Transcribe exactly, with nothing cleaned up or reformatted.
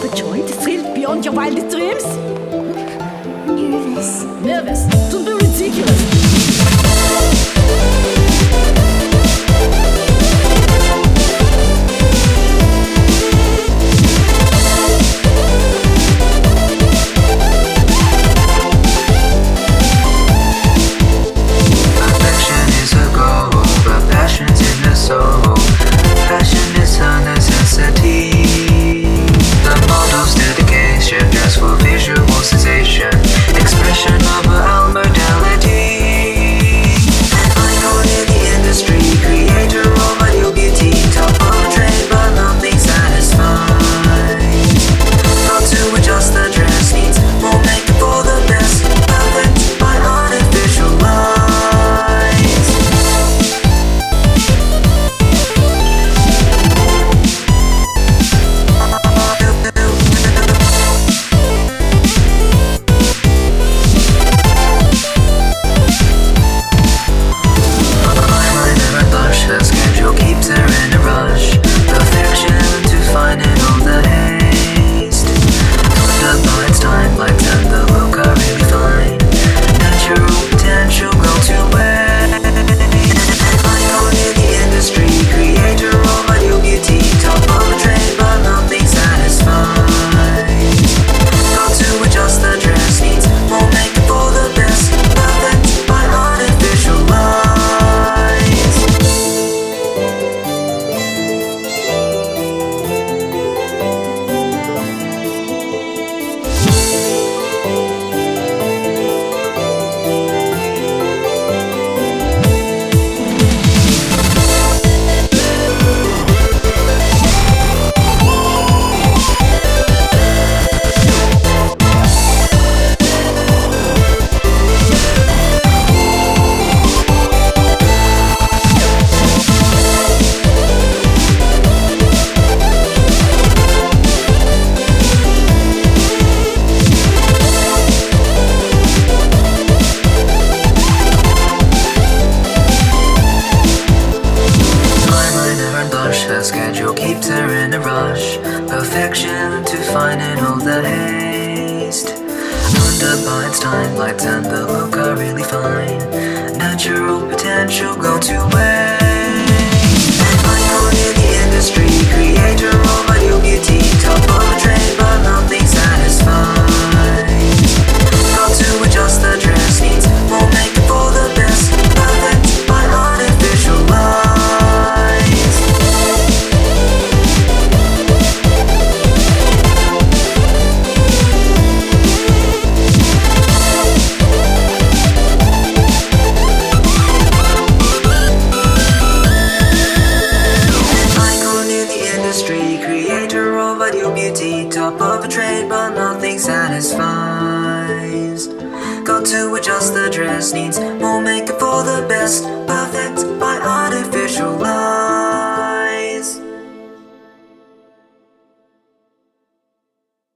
joint, thrilled beyond your wildest dreams? Nervous. Nervous? Don't be ridiculous. The schedule keeps her in a rush. Perfection to find in all the haste. Under by its time, lights and the look are really fine. Natural potential go to waste. Icon in the industry, creator of ideal beauty, top of the trade, but nothing satisfies. Got to adjust the dress needs, won't make it for the best. Perfect by artificial light. Top of a trade, but nothing satisfies. Got to adjust the dress needs, won't make it for the best.